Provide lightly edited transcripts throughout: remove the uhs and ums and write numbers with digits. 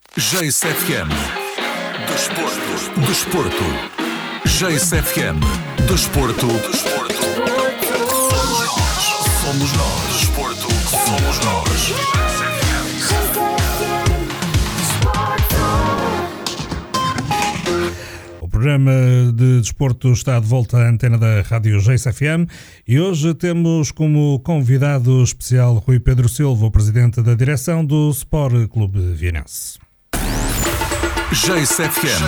JSFM Desporto. JSFM Desporto. Somos nós. Desporto. Somos nós. O programa de desporto está de volta à antena da Rádio JSFM e hoje temos como convidado especial Rui Pedro Silva, o presidente da direção do Sport Clube Vienense. JSFM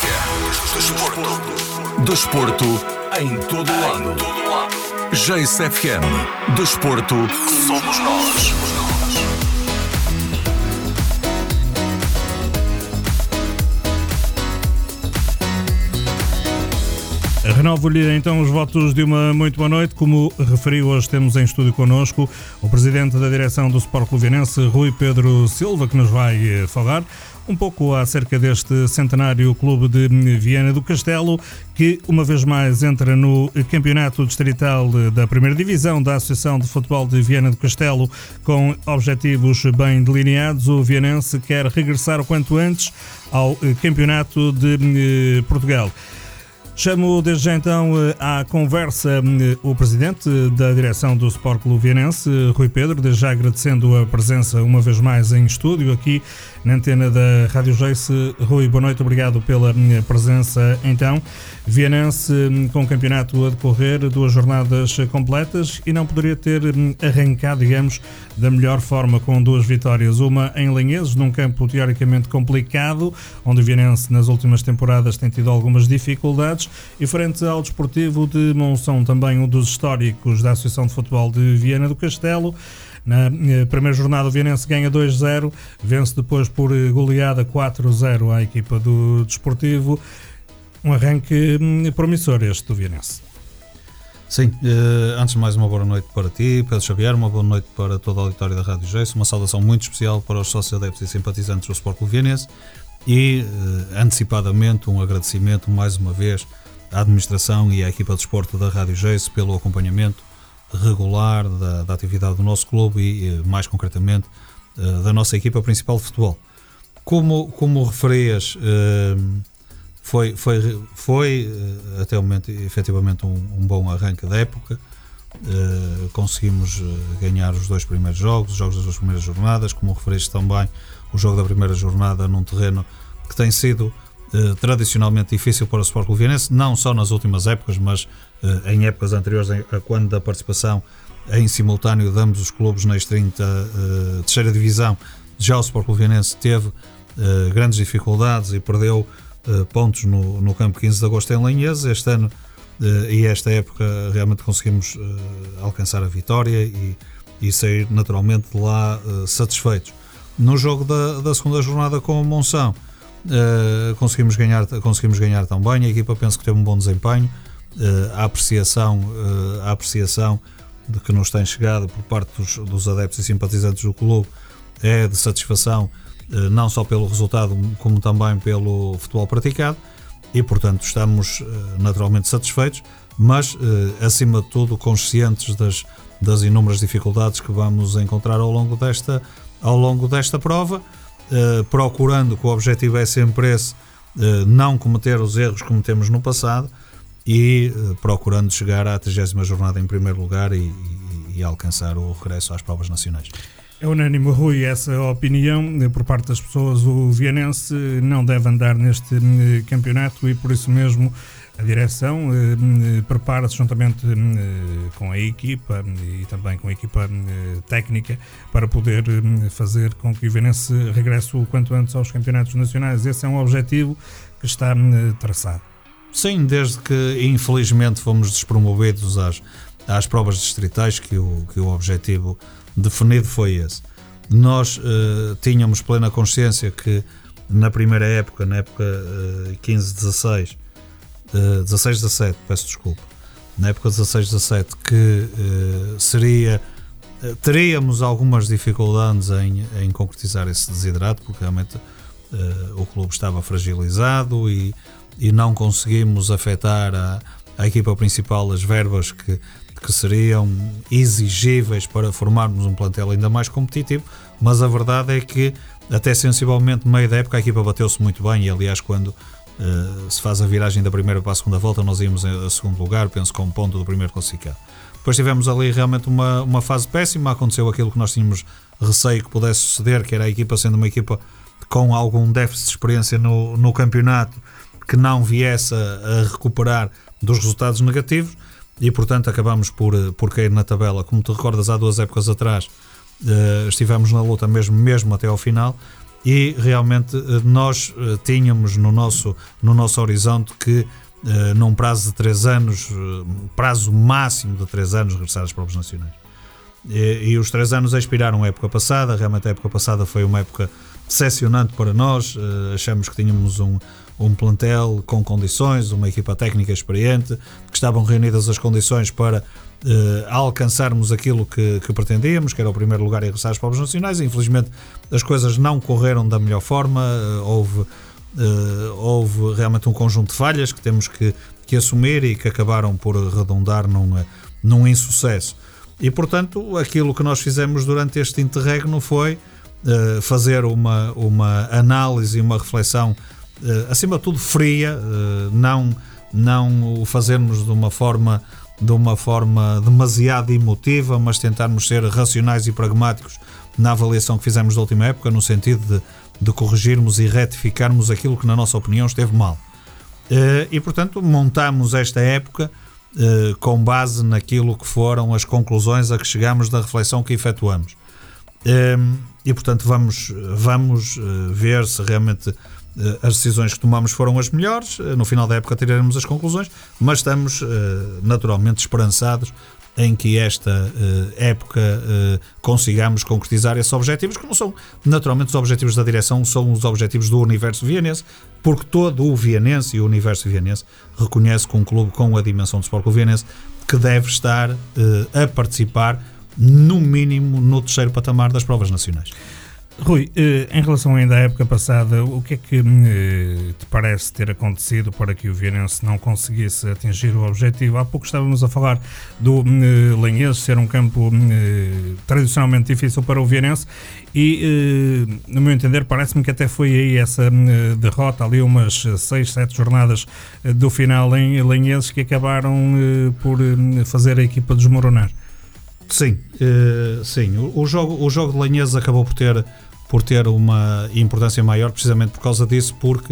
Desporto em todo lado. JSFM Desporto. Somos nós. Renovo-lhe então os votos de uma muito boa noite. Como referiu, hoje temos em estúdio connosco o presidente da direção do Sport Clube Vienense, Rui Pedro Silva, que nos vai falar um pouco acerca deste centenário clube de Viana do Castelo, que uma vez mais entra no campeonato distrital da primeira divisão da Associação de Futebol de Viana do Castelo com objetivos bem delineados. O vienense quer regressar o quanto antes ao campeonato de Portugal. Chamo desde já então à conversa o presidente da direção do Sport Clube Vienense, Rui Pedro, desde já agradecendo a presença uma vez mais em estúdio aqui na antena da Rádio JS. Rui, boa noite, obrigado pela presença então. Vienense com o campeonato a decorrer, 2 jornadas completas e não poderia ter arrancado, digamos, da melhor forma com 2 vitórias. Uma em Lanheses, num campo teoricamente complicado, onde o Vienense nas últimas temporadas tem tido algumas dificuldades, e frente ao Desportivo de Monção, também um dos históricos da Associação de Futebol de Viana do Castelo. Na primeira jornada o Vienense ganha 2-0, vence depois por goleada 4-0 à equipa do Desportivo. Um arranque promissor este do Vienense. Sim, antes de mais uma boa noite para ti, Pedro Xavier, uma boa noite para toda a auditória da Rádio JS, uma saudação muito especial para os sócios, adeptos e simpatizantes do Sport Clube Vienense e antecipadamente um agradecimento mais uma vez à administração e à equipa de desporto da Rádio JS pelo acompanhamento regular da atividade do nosso clube e mais concretamente da nossa equipa principal de futebol. Como referias, foi até o momento efetivamente um bom arranque da época. Conseguimos ganhar os 2 primeiros jogos, os jogos das 2 primeiras jornadas, como referiste também, o jogo da primeira jornada num terreno que tem sido tradicionalmente difícil para o Sport Clube Vienense, não só nas últimas épocas, mas em épocas anteriores, a quando da participação em simultâneo de ambos os clubes na extinta terceira divisão. Já o Sport Clube Vienense teve grandes dificuldades e perdeu pontos no campo 15 de agosto em Lanheses. Este ano e esta época realmente conseguimos alcançar a vitória e sair naturalmente de lá satisfeitos. No jogo da segunda jornada com o Monção, conseguimos ganhar também. A equipa penso que teve um bom desempenho. A apreciação de que nos tem chegado por parte dos adeptos e simpatizantes do clube é de satisfação, não só pelo resultado como também pelo futebol praticado, e portanto estamos naturalmente satisfeitos, mas acima de tudo conscientes das inúmeras dificuldades que vamos encontrar ao longo desta prova, procurando que o objetivo é sempre esse, não cometer os erros que cometemos no passado e procurando chegar à 30ª jornada em primeiro lugar e alcançar o regresso às provas nacionais. É unânime, Rui, essa opinião por parte das pessoas. O vienense não deve andar neste campeonato e por isso mesmo a direção prepara-se juntamente com a equipa e também com a equipa técnica para poder fazer com que o vienense regresse o quanto antes aos campeonatos nacionais. Esse é um objetivo que está traçado. Sim, desde que infelizmente fomos despromovidos às provas distritais, que o objetivo definido foi esse. Nós tínhamos plena consciência que na primeira época, na época 15-16, 16-17, peço desculpa, na época 16-17, que teríamos algumas dificuldades em concretizar esse desidrato, porque realmente o clube estava fragilizado e não conseguimos afetar à equipa principal as verbas que seriam exigíveis para formarmos um plantel ainda mais competitivo, mas a verdade é que até sensivelmente meio da época a equipa bateu-se muito bem e aliás quando se faz a viragem da primeira para a segunda volta nós íamos a segundo lugar, penso com um ponto do primeiro classificado. Depois tivemos ali realmente uma fase péssima, aconteceu aquilo que nós tínhamos receio que pudesse suceder, que era a equipa sendo uma equipa com algum déficit de experiência no campeonato, que não viesse a recuperar dos resultados negativos e portanto acabamos por cair na tabela. Como te recordas, há 2 épocas atrás estivemos na luta mesmo até ao final e realmente nós tínhamos no nosso horizonte que num prazo de 3 anos, prazo máximo de 3 anos, regressar às provas nacionais. E os 3 anos expiraram a época passada. Realmente a época passada foi uma época decepcionante para nós. Achamos que tínhamos um plantel com condições, uma equipa técnica experiente, que estavam reunidas as condições para alcançarmos aquilo que pretendíamos, que era o primeiro lugar e regressar às provas nacionais. E, infelizmente as coisas não correram da melhor forma. Houve realmente um conjunto de falhas que temos que assumir e que acabaram por redundar num insucesso. E portanto aquilo que nós fizemos durante este interregno foi fazer uma análise e uma reflexão acima de tudo fria, não o fazermos de uma forma demasiado emotiva, mas tentarmos ser racionais e pragmáticos na avaliação que fizemos da última época, no sentido de corrigirmos e retificarmos aquilo que na nossa opinião esteve mal. E portanto montamos esta época com base naquilo que foram as conclusões a que chegamos da reflexão que efetuamos. E portanto vamos ver se realmente as decisões que tomamos foram as melhores. No final da época tiraremos as conclusões, mas estamos naturalmente esperançados em que esta época consigamos concretizar esses objetivos, que não são naturalmente os objetivos da direção, são os objetivos do universo vianense, porque todo o vianense e o universo vianense reconhece que um clube com a dimensão do Sport Clube Vianense que deve estar a participar no mínimo no 3º patamar das provas nacionais. Rui, em relação ainda à época passada, o que é que te parece ter acontecido para que o Vianense não conseguisse atingir o objetivo? Há pouco estávamos a falar do Lanhese ser um campo tradicionalmente difícil para o Vianense e, no meu entender, parece-me que até foi aí essa derrota, ali umas 6, 7 jornadas do final em Lanhese, que acabaram por fazer a equipa desmoronar. Sim, o jogo de Lanhese acabou por ter uma importância maior precisamente por causa disso, porque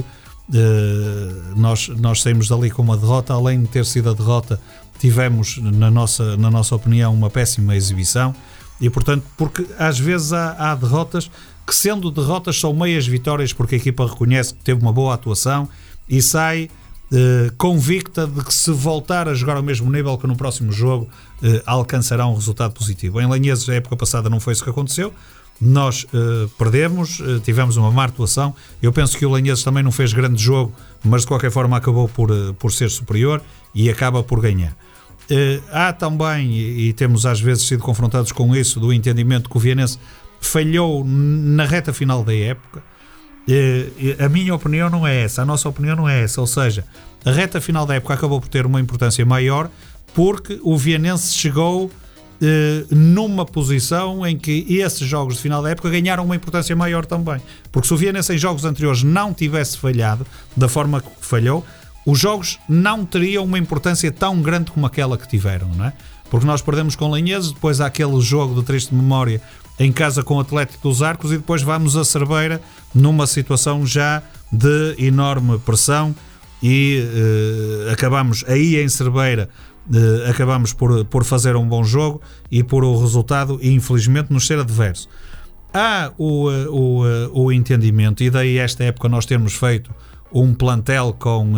nós saímos dali com uma derrota. Além de ter sido a derrota, tivemos na nossa opinião uma péssima exibição e portanto, porque às vezes há derrotas que, sendo derrotas, são meias vitórias, porque a equipa reconhece que teve uma boa atuação e sai convicta de que, se voltar a jogar ao mesmo nível, que no próximo jogo alcançará um resultado positivo. Em Lanhese, a época passada, não foi isso que aconteceu. Nós perdemos, tivemos uma má atuação. Eu penso que o Lanhese também não fez grande jogo, mas de qualquer forma acabou por ser superior e acaba por ganhar. Há também, e temos às vezes sido confrontados com isso, do entendimento que o Vianense falhou na reta final da época. A minha opinião não é essa, a nossa opinião não é essa, ou seja, a reta final da época acabou por ter uma importância maior porque o Vianense chegou numa posição em que esses jogos de final da época ganharam uma importância maior também, porque se o Vianense em jogos anteriores não tivesse falhado da forma que falhou, os jogos não teriam uma importância tão grande como aquela que tiveram, não é? Porque nós perdemos com Lanhese, depois há aquele jogo de triste memória em casa com o Atlético dos Arcos e depois vamos a Cerveira numa situação já de enorme pressão e acabamos aí em Cerveira, acabamos por fazer um bom jogo e por o resultado, infelizmente, nos ser adverso. Há o entendimento, e daí esta época nós termos feito um plantel com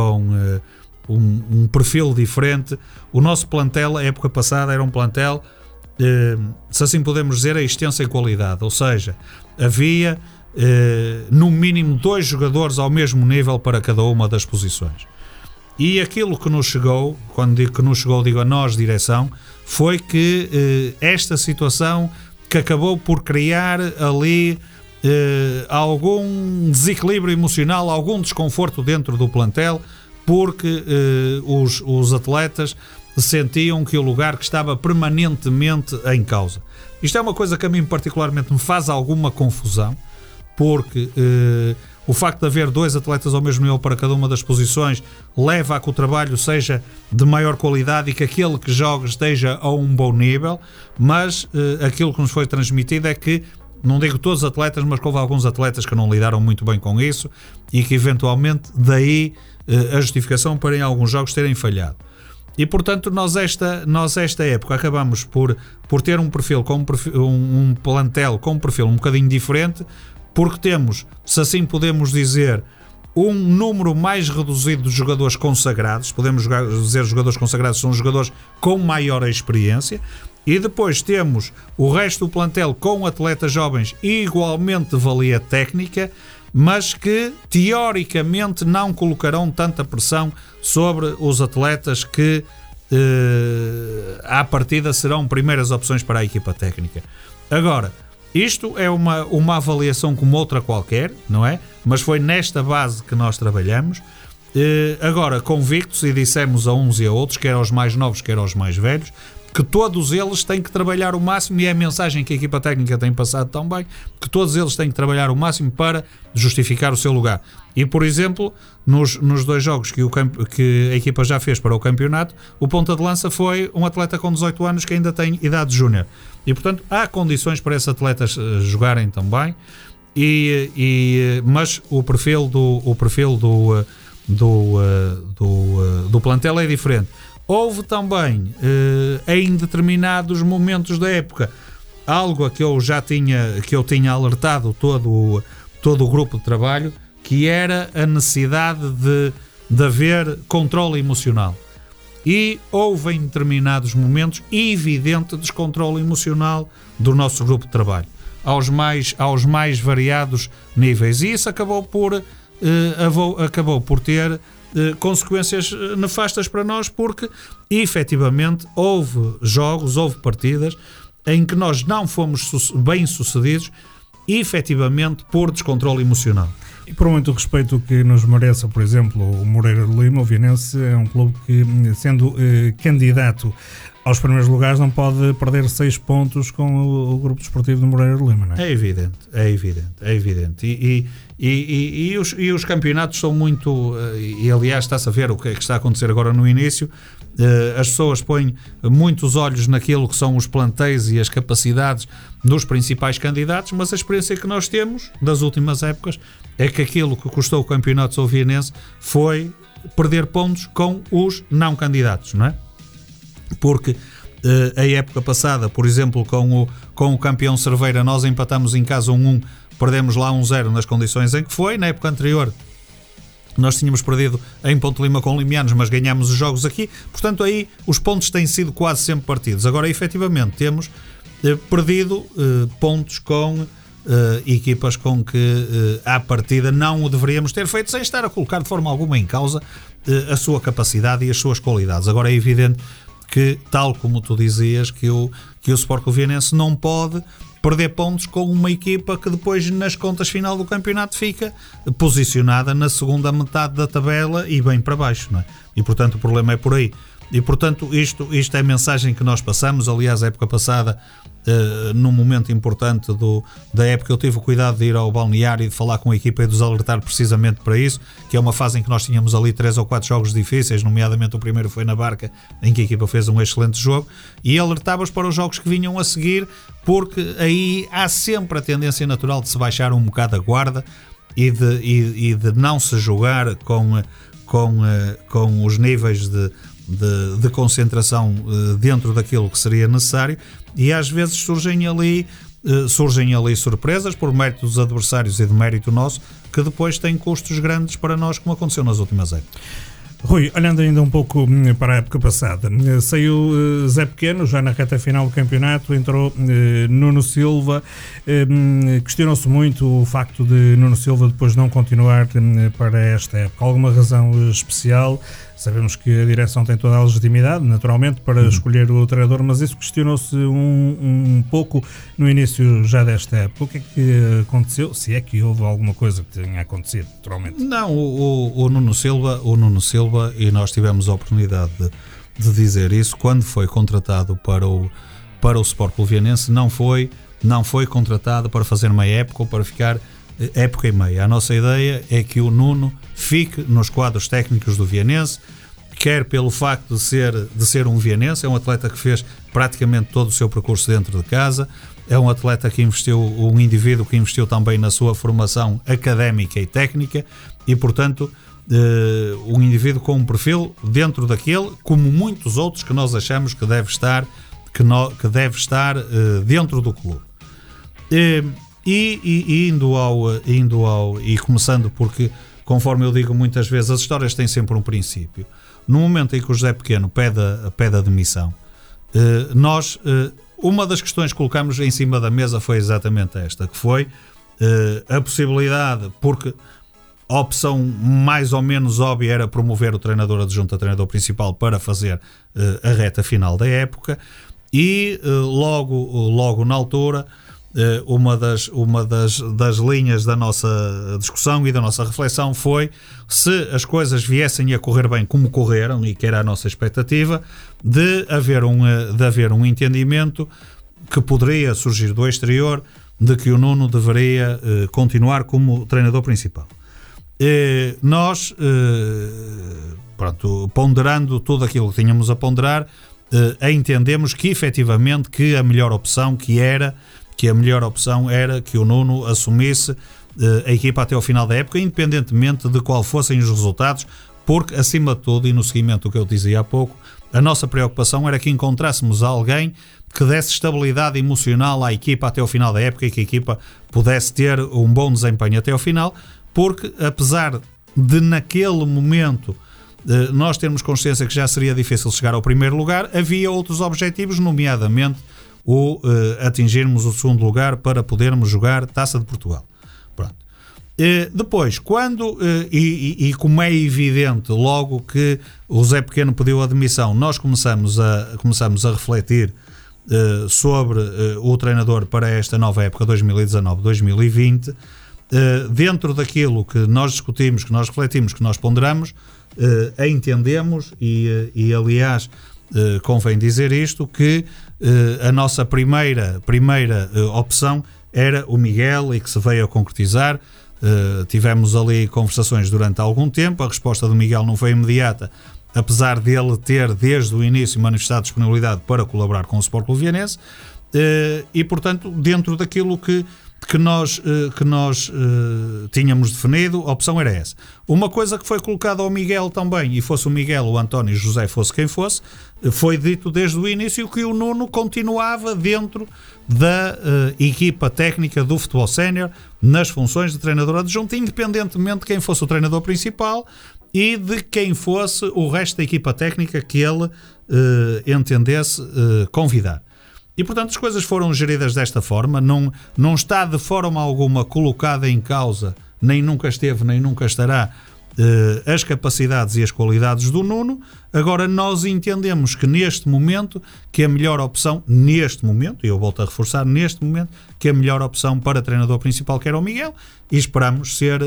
um perfil diferente. O nosso plantel, a época passada, era um plantel, se assim podemos dizer, a extensa em qualidade, ou seja, havia no mínimo 2 jogadores ao mesmo nível para cada uma das posições. E aquilo que nos chegou, quando digo que nos chegou, digo a nós, direção, foi que esta situação que acabou por criar ali algum desequilíbrio emocional, algum desconforto dentro do plantel, porque os atletas sentiam que o lugar que estava permanentemente em causa. Isto é uma coisa que a mim particularmente me faz alguma confusão, porque o facto de haver 2 atletas ao mesmo nível para cada uma das posições leva a que o trabalho seja de maior qualidade e que aquele que joga esteja a um bom nível, mas aquilo que nos foi transmitido é que, não digo todos os atletas, mas que houve alguns atletas que não lidaram muito bem com isso e que eventualmente daí a justificação para em alguns jogos terem falhado. E portanto nós esta época acabamos por ter um perfil, um plantel com um perfil um bocadinho diferente, porque temos, se assim podemos dizer, um número mais reduzido de jogadores consagrados. Podemos dizer jogadores consagrados são jogadores com maior experiência, e depois temos o resto do plantel com atletas jovens igualmente de valia técnica, mas que teoricamente não colocarão tanta pressão sobre os atletas que à partida serão primeiras opções para a equipa técnica. Agora, isto é uma avaliação como outra qualquer, não é? Mas foi nesta base que nós trabalhamos. Agora, convictos, e dissemos a uns e a outros, quer aos mais novos, quer aos mais velhos, que todos eles têm que trabalhar o máximo, e é a mensagem que a equipa técnica tem passado tão bem, que todos eles têm que trabalhar o máximo para justificar o seu lugar. E, por exemplo, nos 2 jogos que a equipa já fez para o campeonato, o ponta de lança foi um atleta com 18 anos que ainda tem idade júnior. E, portanto, há condições para esses atletas jogarem também, mas o perfil do plantel é diferente. Houve também, em determinados momentos da época, algo a que eu tinha alertado todo o grupo de trabalho, que era a necessidade de haver controle emocional. E houve em determinados momentos evidente descontrole emocional do nosso grupo de trabalho, aos mais variados níveis. E isso acabou por ter consequências nefastas para nós, porque efetivamente houve jogos, houve partidas em que nós não fomos bem sucedidos, efetivamente por descontrole emocional. E por muito respeito que nos mereça, por exemplo, o Moreira de Lima, o Vienense é um clube que, sendo candidato aos primeiros lugares, não pode perder 6 pontos com o grupo desportivo de Moreira de Lima, não é? É evidente. E os campeonatos são muito... E aliás está-se a ver o que é que está a acontecer agora no início. As pessoas põem muitos olhos naquilo que são os plantéis e as capacidades dos principais candidatos, mas a experiência que nós temos das últimas épocas é que aquilo que custou o campeonato sovienense foi perder pontos com os não candidatos, não é? Porque a época passada, por exemplo, com o campeão Cerveira, nós empatamos em casa 1-1, perdemos lá 1-0 nas condições em que foi. Na época anterior nós tínhamos perdido em Ponte Lima com Limianos, mas ganhámos os jogos aqui. Portanto, aí os pontos têm sido quase sempre partidos. Agora, efetivamente, temos perdido pontos com equipas com que à partida não o deveríamos ter feito, sem estar a colocar de forma alguma em causa a sua capacidade e as suas qualidades. Agora é evidente que, tal como tu dizias, que o Sport Clube Vienense não pode perder pontos com uma equipa que depois, nas contas final do campeonato, fica posicionada na segunda metade da tabela e bem para baixo, não é? E portanto o problema é por aí. E portanto isto é a mensagem que nós passamos. Aliás, a época passada, num momento importante da época, eu tive o cuidado de ir ao balneário e de falar com a equipa e de os alertar precisamente para isso, que é uma fase em que nós tínhamos ali 3 ou 4 jogos difíceis, nomeadamente o primeiro foi na Barca, em que a equipa fez um excelente jogo, e alertava-os para os jogos que vinham a seguir, porque aí há sempre a tendência natural de se baixar um bocado a guarda e de não se jogar com os níveis de concentração dentro daquilo que seria necessário, e às vezes surgem ali surpresas por mérito dos adversários e de mérito nosso, que depois têm custos grandes para nós, como aconteceu nas últimas épocas. Rui, olhando ainda um pouco para a época passada, saiu Zé Pequeno já na reta final do campeonato, entrou Nuno Silva. Questionou-se muito o facto de Nuno Silva depois não continuar para esta época. Alguma razão especial? Sabemos que a direção tem toda a legitimidade, naturalmente, para escolher o treinador, mas isso questionou-se um pouco no início já desta época. O que é que aconteceu? Se é que houve alguma coisa que tenha acontecido, naturalmente. Não, o Nuno Silva, e nós tivemos a oportunidade de dizer isso, quando foi contratado para o Sport Clube Vienense, não foi contratado para fazer uma época ou para ficar época e meia. A nossa ideia é que o Nuno fique nos quadros técnicos do Vianense, quer pelo facto de ser um vianense, é um atleta que fez praticamente todo o seu percurso dentro de casa, é um atleta que investiu, um indivíduo que investiu também na sua formação académica e técnica e, portanto, um indivíduo com um perfil dentro daquele, como muitos outros que nós achamos que deve estar, dentro do clube. E começando porque, conforme eu digo muitas vezes, as histórias têm sempre um princípio. No momento em que o José Pequeno pede a demissão, uma das questões que colocamos em cima da mesa foi exatamente esta, que foi a possibilidade, porque a opção mais ou menos óbvia era promover o treinador adjunto a treinador principal para fazer a reta final da época, e logo na altura, uma das linhas da nossa discussão e da nossa reflexão foi se as coisas viessem a correr bem como correram, e que era a nossa expectativa, de haver um entendimento que poderia surgir do exterior de que o Nuno deveria continuar como treinador principal. Nós, ponderando tudo aquilo que tínhamos a ponderar, entendemos que efetivamente que a melhor opção era que o Nuno assumisse a equipa até ao final da época, independentemente de qual fossem os resultados, porque, acima de tudo, e no seguimento do que eu dizia há pouco, a nossa preocupação era que encontrássemos alguém que desse estabilidade emocional à equipa até ao final da época e que a equipa pudesse ter um bom desempenho até ao final, porque, apesar de naquele momento nós termos consciência que já seria difícil chegar ao primeiro lugar, havia outros objetivos, nomeadamente o atingirmos o segundo lugar para podermos jogar Taça de Portugal. Pronto. Depois, quando, como é evidente, logo que o Zé Pequeno pediu a demissão, nós começamos a refletir sobre o treinador para esta nova época 2019-2020, dentro daquilo que nós discutimos, que nós refletimos, que nós ponderamos, entendemos e aliás, convém dizer isto, que a nossa primeira opção era o Miguel e que se veio a concretizar. Tivemos ali conversações durante algum tempo, a resposta do Miguel não foi imediata, apesar dele ter desde o início manifestado disponibilidade para colaborar com o Sport Clube Vianense, e portanto dentro daquilo que nós tínhamos definido, a opção era essa. Uma coisa que foi colocada ao Miguel também, e fosse o Miguel, o António, o José, fosse quem fosse, foi dito desde o início que o Nuno continuava dentro da equipa técnica do futebol sénior nas funções de treinador adjunto, independentemente de quem fosse o treinador principal e de quem fosse o resto da equipa técnica que ele entendesse convidar. E, portanto, as coisas foram geridas desta forma, não está de forma alguma colocada em causa, nem nunca esteve, nem nunca estará, as capacidades e as qualidades do Nuno. Agora, nós entendemos que neste momento, que a melhor opção, neste momento, e eu volto a reforçar, neste momento, que a melhor opção para treinador principal que era o Miguel, e esperamos ser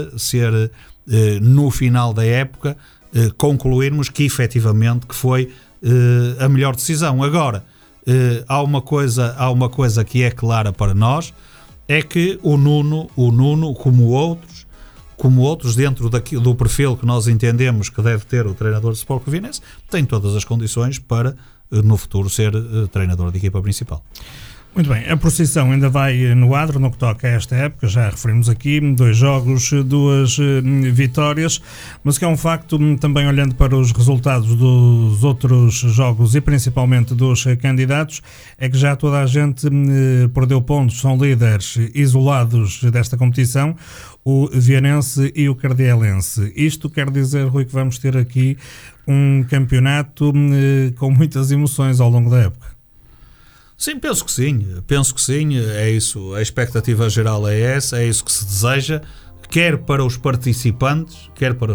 no final da época, concluirmos que efetivamente que foi a melhor decisão. Agora, há uma coisa que é clara para nós, é que o Nuno, como outros dentro do perfil que nós entendemos que deve ter o treinador de Sport Clube Vianense, tem todas as condições para no futuro ser treinador de equipa principal. Muito bem, a procissão ainda vai no adro no que toca a esta época, já referimos aqui, 2 jogos, 2 vitórias, mas que é um facto, também olhando para os resultados dos outros jogos e principalmente dos candidatos, é que já toda a gente perdeu pontos, são líderes isolados desta competição, o Vianense e o Cardielense. Isto quer dizer, Rui, que vamos ter aqui um campeonato com muitas emoções ao longo da época. Sim, penso que sim, é isso, a expectativa geral é essa, é isso que se deseja, quer para os participantes,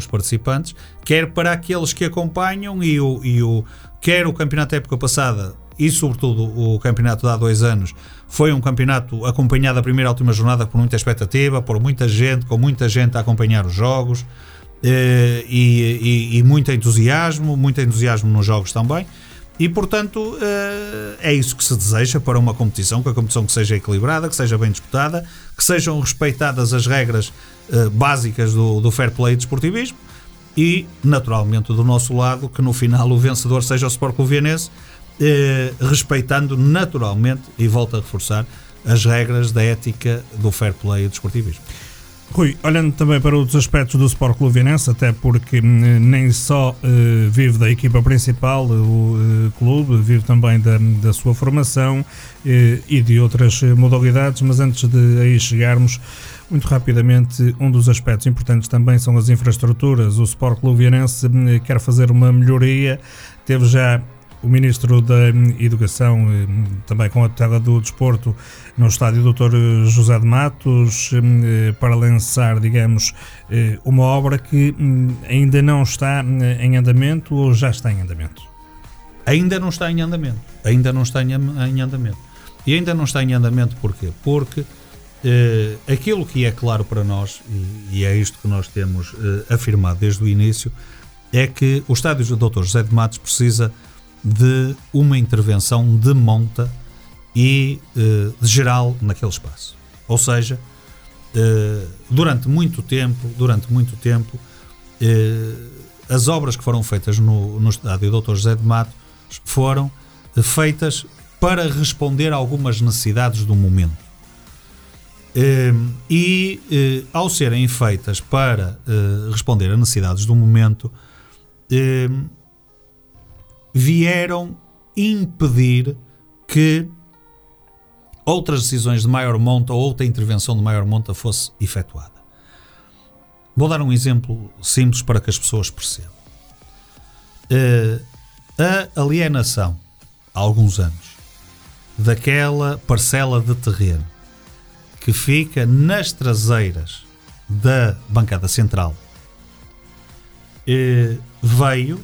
quer para aqueles que acompanham, quer o campeonato da época passada e sobretudo o campeonato de há 2 anos, foi um campeonato acompanhado da primeira à última jornada por muita expectativa, por muita gente, com muita gente a acompanhar os jogos, e muito entusiasmo nos jogos também. E, portanto, é isso que se deseja para uma competição, que a competição que seja equilibrada, que seja bem disputada, que sejam respeitadas as regras básicas do fair play de desportivismo e, naturalmente, do nosso lado, que no final o vencedor seja o Sport Clube Vianense, respeitando naturalmente, e volto a reforçar, as regras da ética do fair play de desportivismo. Rui, olhando também para outros aspectos do Sport Clube Vianense, até porque nem só vive da equipa principal, o clube vive também da sua formação e de outras modalidades, mas antes de aí chegarmos, muito rapidamente, um dos aspectos importantes também são as infraestruturas. O Sport Clube Vianense quer fazer uma melhoria, teve já o Ministro da Educação, também com a tutela do Desporto, no estádio Dr. José de Matos, para lançar, digamos, uma obra que ainda não está em andamento ou já está em andamento? Ainda não está em andamento. Ainda não está em andamento. E ainda não está em andamento porquê? Porque aquilo que é claro para nós, e é isto que nós temos afirmado desde o início, é que o estádio do Dr. José de Matos precisa de uma intervenção de monta e de geral naquele espaço. Ou seja, durante muito tempo, as obras que foram feitas no estádio Dr. José de Matos foram feitas para responder a algumas necessidades do momento. Ao serem feitas para responder a necessidades do momento, vieram impedir que outras decisões de maior monta ou outra intervenção de maior monta fosse efetuada. Vou dar um exemplo simples para que as pessoas percebam. A alienação, há alguns anos, daquela parcela de terreno que fica nas traseiras da bancada central, veio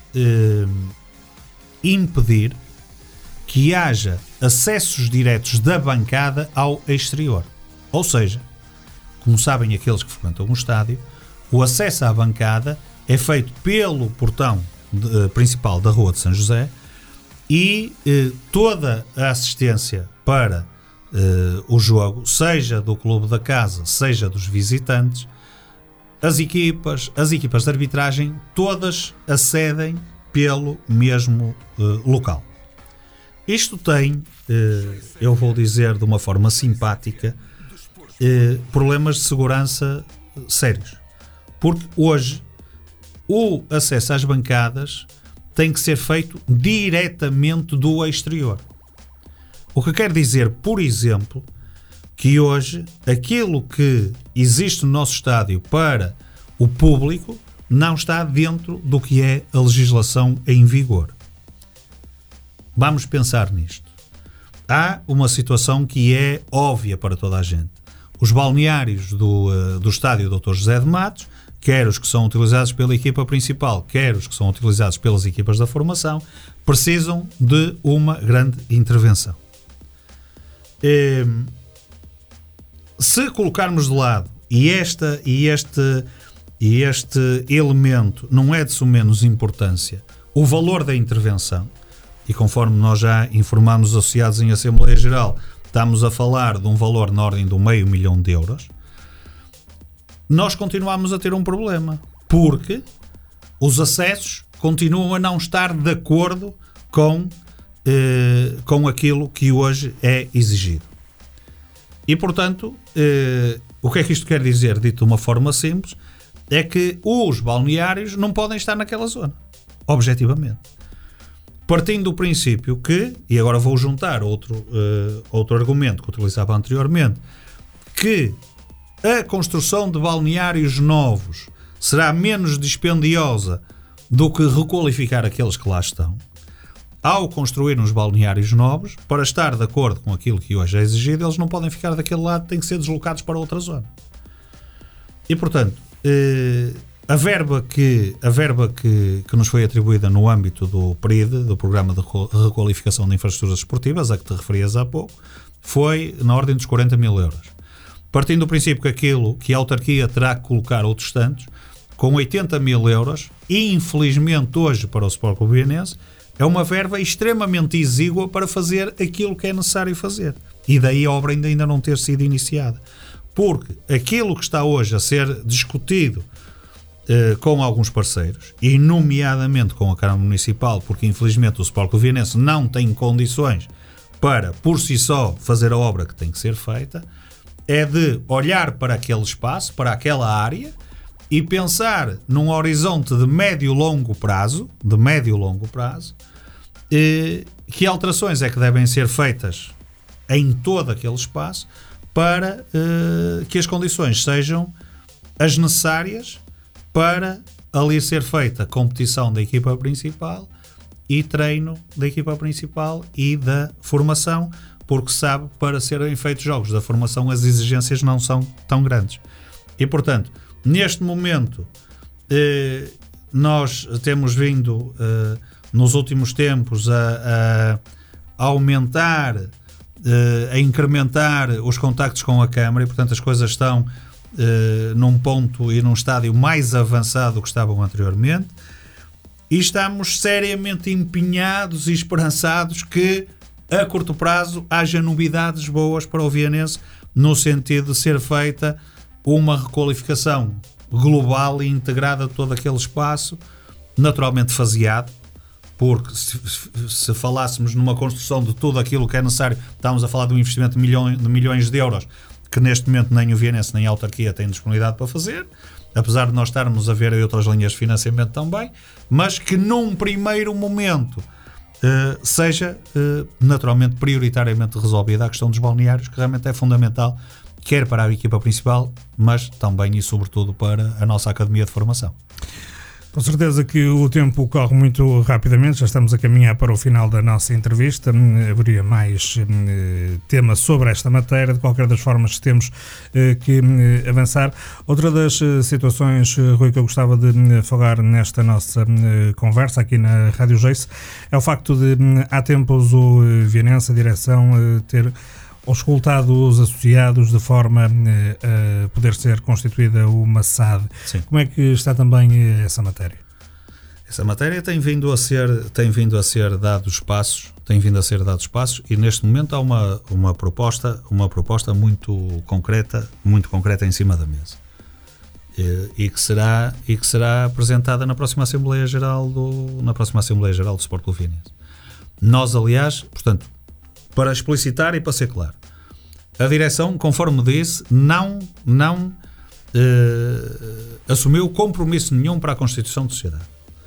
impedir que haja acessos diretos da bancada ao exterior. Ou seja, como sabem aqueles que frequentam o estádio, o acesso à bancada é feito pelo portão principal da Rua de São José e toda a assistência para o jogo, seja do clube da casa, seja dos visitantes, as equipas de arbitragem, todas acedem pelo mesmo local. Isto tem, eu vou dizer de uma forma simpática, problemas de segurança sérios. Porque hoje o acesso às bancadas tem que ser feito diretamente do exterior. O que quer dizer, por exemplo, que hoje aquilo que existe no nosso estádio para o público não está dentro do que é a legislação em vigor. Vamos pensar nisto. Há uma situação que é óbvia para toda a gente. Os balneários do estádio Dr. José de Matos, quer os que são utilizados pela equipa principal, quer os que são utilizados pelas equipas da formação, precisam de uma grande intervenção. Se colocarmos de lado, e este elemento não é de sumenos importância, o valor da intervenção, e conforme nós já informámos os associados em Assembleia Geral, estamos a falar de um valor na ordem de €500 mil, nós continuamos a ter um problema, porque os acessos continuam a não estar de acordo com aquilo que hoje é exigido. E, portanto, o que é que isto quer dizer? Dito de uma forma simples, é que os balneários não podem estar naquela zona, objetivamente. Partindo do princípio que, e agora vou juntar outro argumento que utilizava anteriormente, que a construção de balneários novos será menos dispendiosa do que requalificar aqueles que lá estão. Ao construir uns balneários novos, para estar de acordo com aquilo que hoje é exigido, eles não podem ficar daquele lado, têm que ser deslocados para outra zona. E, portanto, a verba que nos foi atribuída no âmbito do PRID, do Programa de Requalificação de Infraestruturas Esportivas, a que te referias há pouco, foi na ordem dos €40 mil. Partindo do princípio que a autarquia terá que colocar outros tantos, com €80 mil, e infelizmente hoje para o Sport Clube Vianense, é uma verba extremamente exígua para fazer aquilo que é necessário fazer. E daí a obra ainda não ter sido iniciada. Porque aquilo que está hoje a ser discutido com alguns parceiros, e nomeadamente com a Câmara Municipal, porque infelizmente o Sport Clube Vianense não tem condições para, por si só, fazer a obra que tem que ser feita, é de olhar para aquele espaço, para aquela área, e pensar num horizonte de médio-longo prazo, que alterações é que devem ser feitas em todo aquele espaço para que as condições sejam as necessárias para ali ser feita competição da equipa principal e treino da equipa principal e da formação, porque sabe, para serem feitos jogos da formação as exigências não são tão grandes. E, portanto, neste momento nós temos vindo nos últimos tempos a aumentar, a incrementar os contactos com a Câmara, e portanto as coisas estão num ponto e num estádio mais avançado do que estavam anteriormente, e estamos seriamente empenhados e esperançados que a curto prazo haja novidades boas para o Vianense, no sentido de ser feita uma requalificação global e integrada de todo aquele espaço, naturalmente faseado, porque se falássemos numa construção de tudo aquilo que é necessário, estamos a falar de um investimento de milhões de euros, que neste momento nem o Vianense nem a autarquia têm disponibilidade para fazer, apesar de nós estarmos a ver outras linhas de financiamento também, mas que num primeiro momento seja naturalmente prioritariamente resolvida a questão dos balneários, que realmente é fundamental, quer para a equipa principal, mas também e sobretudo para a nossa academia de formação. Com certeza que o tempo corre muito rapidamente, já estamos a caminhar para o final da nossa entrevista. Haveria mais temas sobre esta matéria, de qualquer das formas temos que avançar. Outra das situações, Rui, que eu gostava de falar nesta nossa conversa aqui na Rádio Geice, é o facto de, há tempos, o Vianense, a direção, ter auscultado os associados de forma a poder ser constituída uma SAD. Sim. Como é que está também essa matéria? Essa matéria tem vindo a ser dados passos, e neste momento há uma proposta muito concreta em cima da mesa. E que será apresentada na próxima Assembleia Geral do Sport Clube Vianense. Nós, aliás, portanto, para explicitar e para ser claro, a direção, conforme disse, não assumiu compromisso nenhum para a constituição de sociedade.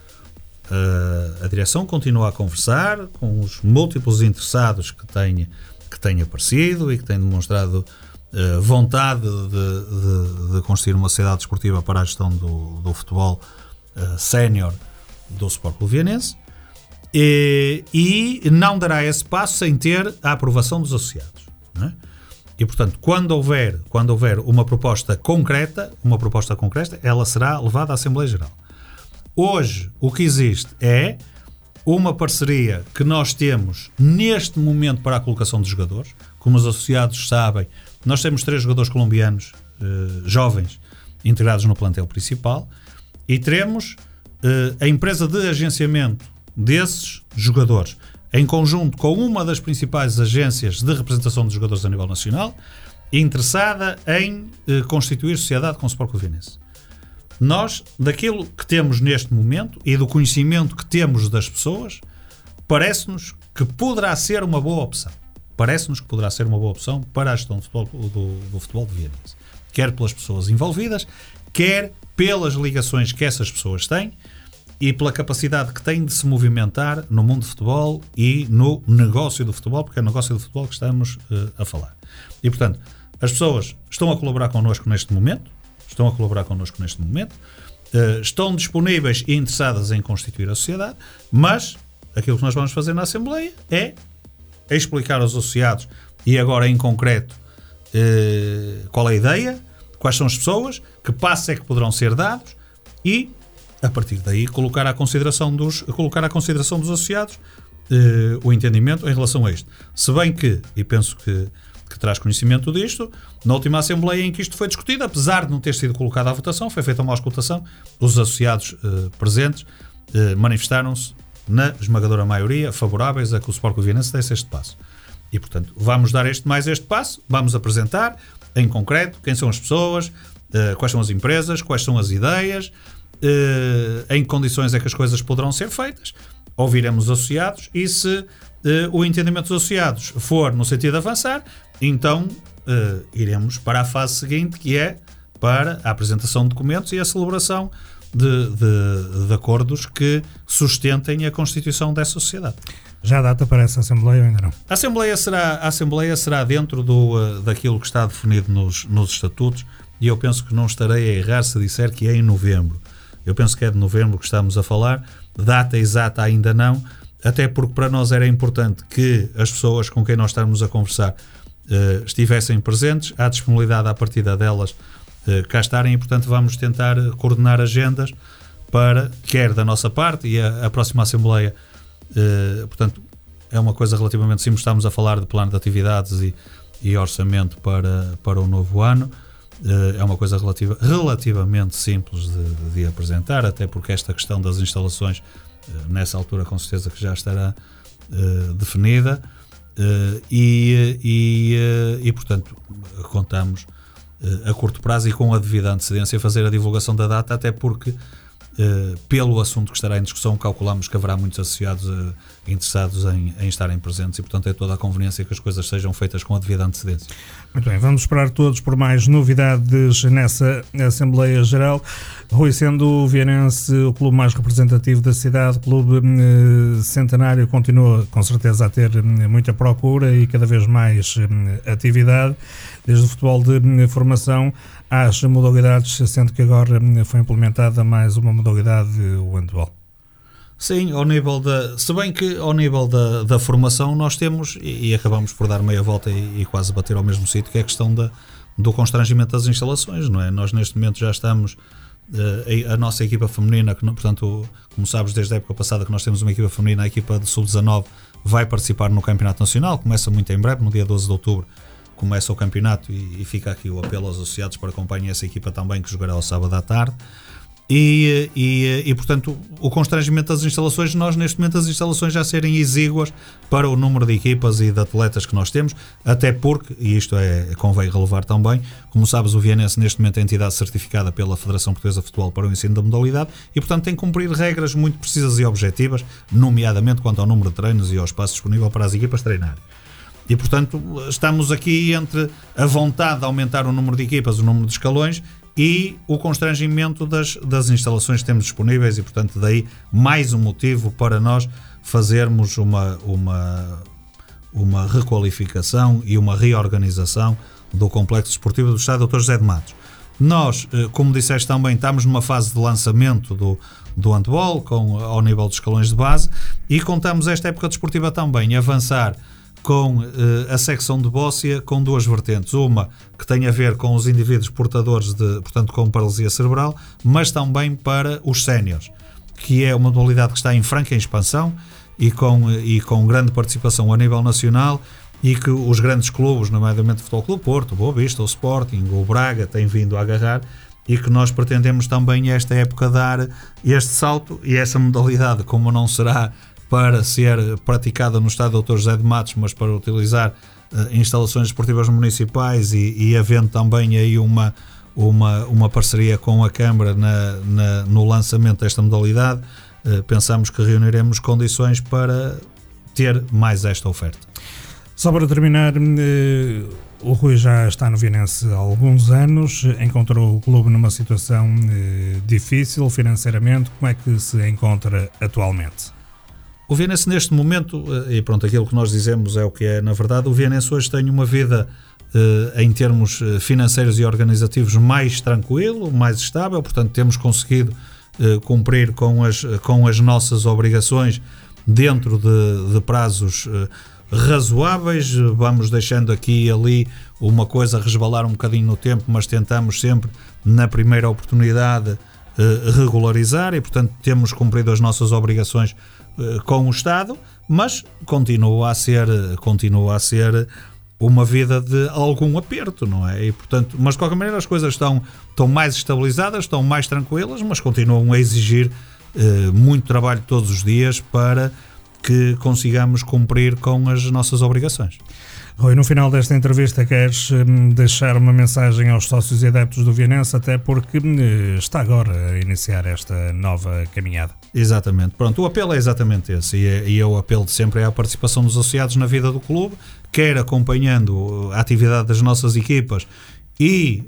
A direção continua a conversar com os múltiplos interessados que têm aparecido e que têm demonstrado vontade de construir uma sociedade desportiva para a gestão do futebol sénior do Sport Clube Vianense. E não dará esse passo sem ter a aprovação dos associados, não é? E, portanto, quando houver uma proposta concreta, ela será levada à Assembleia Geral. Hoje, o que existe é uma parceria que nós temos neste momento para a colocação de jogadores. Como os associados sabem, nós temos 3 jogadores colombianos jovens integrados no plantel principal, e teremos a empresa de agenciamento desses jogadores, em conjunto com uma das principais agências de representação de jogadores a nível nacional, interessada em constituir sociedade com o Sport Clube Vianense. Nós, daquilo que temos neste momento e do conhecimento que temos das pessoas, parece-nos que poderá ser uma boa opção. Para a gestão do futebol de Vianense. Quer pelas pessoas envolvidas, quer pelas ligações que essas pessoas têm e pela capacidade que têm de se movimentar no mundo de futebol e no negócio do futebol, porque é o negócio do futebol que estamos a falar. E, portanto, as pessoas estão a colaborar connosco neste momento, estão disponíveis e interessadas em constituir a sociedade, mas aquilo que nós vamos fazer na Assembleia é explicar aos associados, e agora em concreto, qual é a ideia, quais são as pessoas, que passos é que poderão ser dados, e a partir daí colocar à consideração dos associados o entendimento em relação a isto. Se bem que, e penso que traz conhecimento disto, na última Assembleia em que isto foi discutido, apesar de não ter sido colocado à votação, foi feita uma auscultação, os associados presentes manifestaram-se na esmagadora maioria, favoráveis a que o Sport Clubense desse este passo. E, portanto, vamos dar este passo, vamos apresentar, em concreto, quem são as pessoas, quais são as empresas, quais são as ideias, em que condições é que as coisas poderão ser feitas, ouviremos os associados e se o entendimento dos associados for no sentido de avançar, então iremos para a fase seguinte, que é para a apresentação de documentos e a celebração de acordos que sustentem a constituição dessa sociedade. Já há data para essa Assembleia ou ainda não? A Assembleia será dentro daquilo que está definido nos estatutos, e eu penso que não estarei a errar se disser que é em novembro. Eu penso que é de novembro que estamos a falar, data exata ainda não, até porque para nós era importante que as pessoas com quem nós estamos a conversar estivessem presentes, à disponibilidade à partida delas cá estarem, e portanto vamos tentar coordenar agendas para, quer da nossa parte, e a próxima Assembleia, portanto é uma coisa relativamente simples, estamos a falar de plano de atividades e orçamento para o novo ano. É uma coisa relativamente simples de apresentar, até porque esta questão das instalações, nessa altura com certeza que já estará definida, e portanto contamos a curto prazo e com a devida antecedência fazer a divulgação da data, até porque pelo assunto que estará em discussão calculamos que haverá muitos associados interessados em estarem presentes, e portanto é toda a conveniência que as coisas sejam feitas com a devida antecedência. Muito bem, vamos esperar todos por mais novidades nessa Assembleia Geral. Rui, sendo o Vieirense o clube mais representativo da cidade, o clube centenário continua com certeza a ter muita procura e cada vez mais atividade, desde o futebol de formação às modalidades, sendo que agora foi implementada mais uma modalidade, o handball. Sim, se bem que ao nível da formação nós temos, e acabamos por dar meia volta e quase bater ao mesmo sítio, que é a questão do constrangimento das instalações, não é? Nós neste momento já estamos, a nossa equipa feminina, que, portanto, como sabes, desde a época passada que nós temos uma equipa feminina, a equipa de sub-19 vai participar no Campeonato Nacional, começa muito em breve, no dia 12 de outubro começa o campeonato, e fica aqui o apelo aos associados para acompanhar essa equipa também, que jogará ao sábado à tarde. E portanto, o constrangimento das instalações, nós neste momento as instalações já serem exíguas para o número de equipas e de atletas que nós temos, até porque, e isto convém relevar também, como sabes, o Vieirense neste momento é entidade certificada pela Federação Portuguesa de Futebol para o ensino da modalidade, e portanto tem que cumprir regras muito precisas e objetivas, nomeadamente quanto ao número de treinos e ao espaço disponível para as equipas treinarem. E portanto estamos aqui entre a vontade de aumentar o número de equipas, o número de escalões, e o constrangimento das instalações que temos disponíveis, e portanto daí mais um motivo para nós fazermos uma requalificação e uma reorganização do complexo desportivo do Estádio Dr. José de Matos. Nós, como disseste também, estamos numa fase de lançamento do handball ao nível dos escalões de base, e contamos esta época desportiva também avançar com a secção de bóssia com duas vertentes, uma que tem a ver com os indivíduos portadores portanto com paralisia cerebral, mas também para os séniores, que é uma modalidade que está em franca expansão e com grande participação a nível nacional, e que os grandes clubes, nomeadamente o Futebol Clube Porto, o Boa Vista, o Sporting, o Braga, têm vindo a agarrar, e que nós pretendemos também esta época dar este salto, e essa modalidade, como não será para ser praticada no estádio Dr. José de Matos, mas para utilizar instalações esportivas municipais, e havendo também aí uma parceria com a Câmara no lançamento desta modalidade, pensamos que reuniremos condições para ter mais esta oferta. Só para terminar, o Rui já está no Vieirense há alguns anos, encontrou o clube numa situação difícil financeiramente. Como é que se encontra atualmente? O Vieirense neste momento, e pronto, aquilo que nós dizemos é o que é na verdade, o Vieirense hoje tem uma vida em termos financeiros e organizativos mais tranquilo, mais estável, portanto temos conseguido cumprir com as nossas obrigações dentro de prazos razoáveis. Vamos deixando aqui e ali uma coisa resvalar um bocadinho no tempo, mas tentamos sempre na primeira oportunidade regularizar, e portanto temos cumprido as nossas obrigações com o Estado, mas continua a ser uma vida de algum aperto, não é? E portanto, mas de qualquer maneira as coisas estão mais estabilizadas, estão mais tranquilas, mas continuam a exigir muito trabalho todos os dias para que consigamos cumprir com as nossas obrigações. Rui, no final desta entrevista queres deixar uma mensagem aos sócios e adeptos do Vianense, até porque está agora a iniciar esta nova caminhada. Exatamente. Pronto, o apelo é exatamente esse, e o apelo de sempre é a participação dos associados na vida do clube, quer acompanhando a atividade das nossas equipas e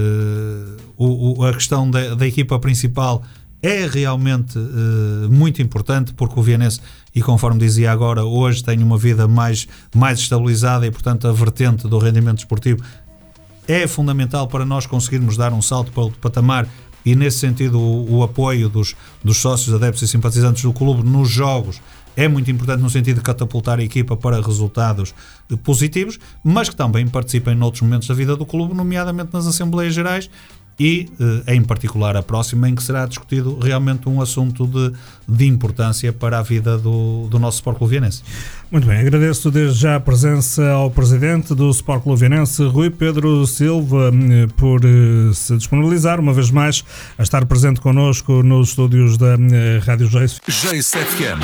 a questão da equipa principal é realmente muito importante, porque o Vianense, e conforme dizia agora, hoje tem uma vida mais estabilizada, e portanto a vertente do rendimento desportivo é fundamental para nós conseguirmos dar um salto para o patamar, e nesse sentido o apoio dos sócios, adeptos e simpatizantes do clube nos jogos é muito importante, no sentido de catapultar a equipa para resultados positivos, mas que também participem noutros momentos da vida do clube, nomeadamente nas Assembleias Gerais, e em particular a próxima, em que será discutido realmente um assunto de importância para a vida do nosso Sport Clube Vianense. Muito bem, agradeço desde já a presença ao presidente do Sport Clube Vianense, Rui Pedro Silva, por se disponibilizar uma vez mais a estar presente connosco nos estúdios da Rádio Geis. Geis FM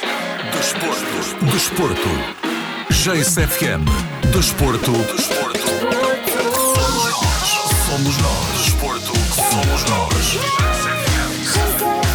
Desporto. Geis FM Desporto. Somos nós. Desporto, somos nós.